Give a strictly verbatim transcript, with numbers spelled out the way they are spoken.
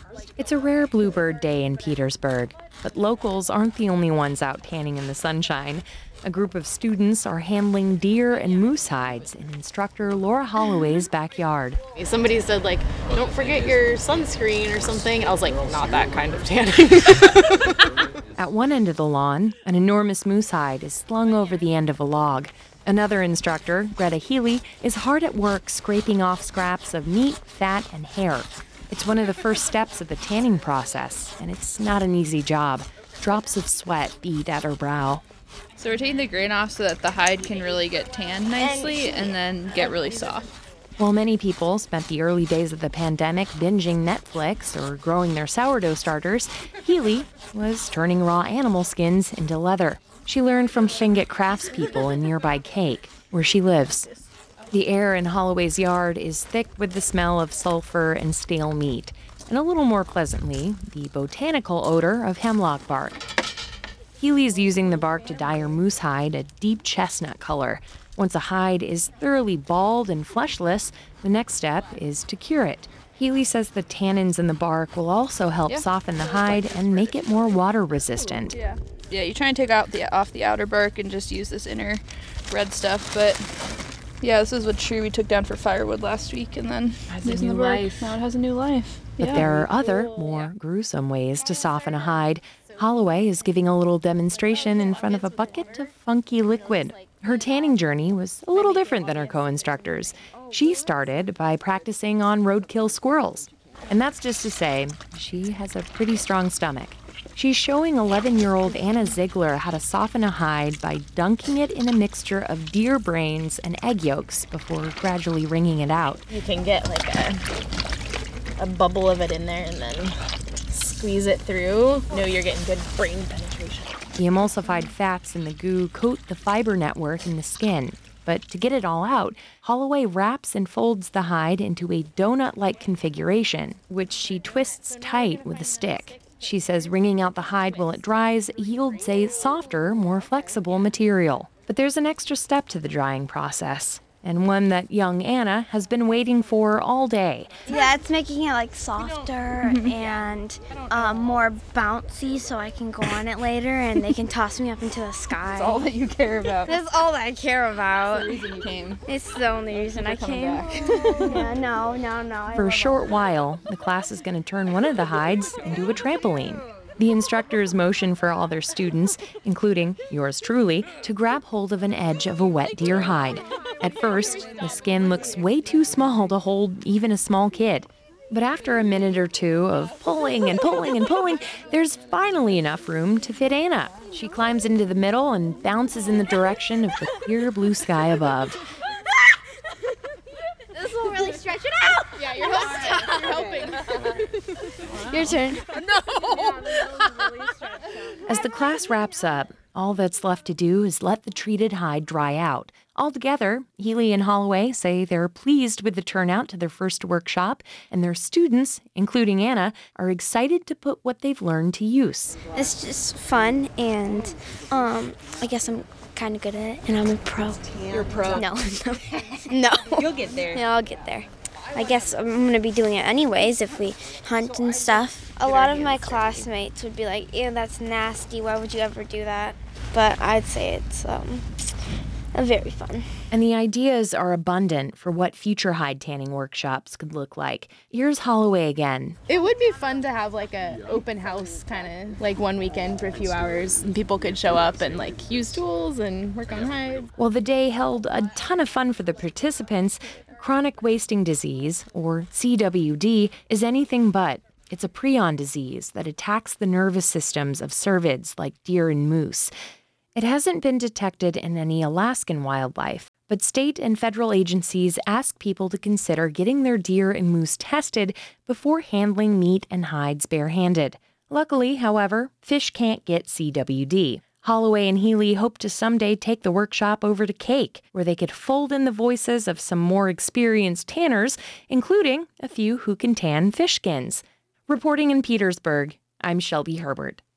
It's a rare bluebird day in Petersburg, but locals aren't the only ones out tanning in the sunshine. A group of students are handling deer and moose hides in instructor Laura Holloway's backyard. Somebody said, like, don't forget your sunscreen or something. I was like, not that kind of tanning. At one end of the lawn, an enormous moose hide is slung over the end of a log. Another instructor, Greta Healy, is hard at work scraping off scraps of meat, fat, and hair. It's one of the first steps of the tanning process, and it's not an easy job. Drops of sweat bead at her brow. So we're taking the grain off so that the hide can really get tanned nicely and then get really soft. While many people spent the early days of the pandemic binging Netflix or growing their sourdough starters, Healy was turning raw animal skins into leather. She learned from Shinget craftspeople in nearby Cake, where she lives. The air in Holloway's yard is thick with the smell of sulfur and stale meat, and a little more pleasantly, the botanical odor of hemlock bark. Healy's using the bark to dye her moose hide a deep chestnut color. Once a hide is thoroughly bald and fleshless, the next step is to cure it. Healy says the tannins in the bark will also help yeah. soften the hide and make it more water resistant. Yeah, yeah. You try and take out the off the outer bark and just use this inner red stuff. But yeah, this is what tree we took down for firewood last week, and then has a new life. Now it has a new life. But yeah. there are other, more gruesome ways to soften a hide. Holloway is giving a little demonstration in front of a bucket of funky liquid. Her tanning journey was a little different than her co-instructors. She started by practicing on roadkill squirrels. And that's just to say, she has a pretty strong stomach. She's showing eleven-year-old Anna Ziegler how to soften a hide by dunking it in a mixture of deer brains and egg yolks before gradually wringing it out. You can get like a, a bubble of it in there and then squeeze it through. No, you're getting good brain penetration. The emulsified fats in the goo coat the fiber network in the skin. But to get it all out, Holloway wraps and folds the hide into a donut-like configuration, which she twists tight with a stick. She says wringing out the hide while it dries yields a softer, more flexible material. But there's an extra step to the drying process, and one that young Anna has been waiting for all day. Yeah, it's making it like softer and um, more bouncy so I can go on it later and they can toss me up into the sky. That's all that you care about. That's all that I care about. That's the reason you came. It's the only reason I came. Yeah, no, no, no. For a short while, the class is going to turn one of the hides into a trampoline. The instructors motion for all their students, including yours truly, to grab hold of an edge of a wet deer hide. At first, the skin looks way too small to hold even a small kid. But after a minute or two of pulling and pulling and pulling, there's finally enough room to fit Anna. She climbs into the middle and bounces in the direction of the clear blue sky above. This will really stretch it out. Yeah, you're helping. You're helping. Your turn. No! As the class wraps up, all that's left to do is let the treated hide dry out. Altogether, Healy and Holloway say they're pleased with the turnout to their first workshop, and their students, including Anna, are excited to put what they've learned to use. It's just fun, and um, I guess I'm kind of good at it, and I'm a pro. You're a pro. No, no, no. You'll get there. Yeah, I'll get there. I guess I'm going to be doing it anyways if we hunt and stuff. A lot of my classmates would be like, ew, that's nasty. Why would you ever do that? But I'd say it's um, very fun. And the ideas are abundant for what future hide tanning workshops could look like. Here's Holloway again. It would be fun to have like a open house kind of like one weekend for a few hours and people could show up and like use tools and work on hides. While the day held a ton of fun for the participants, chronic wasting disease, or C W D, is anything but. It's a prion disease that attacks the nervous systems of cervids like deer and moose. It hasn't been detected in any Alaskan wildlife, but state and federal agencies ask people to consider getting their deer and moose tested before handling meat and hides barehanded. Luckily, however, fish can't get C W D. Holloway and Healy hope to someday take the workshop over to Cake, where they could fold in the voices of some more experienced tanners, including a few who can tan fish skins. Reporting in Petersburg, I'm Shelby Herbert.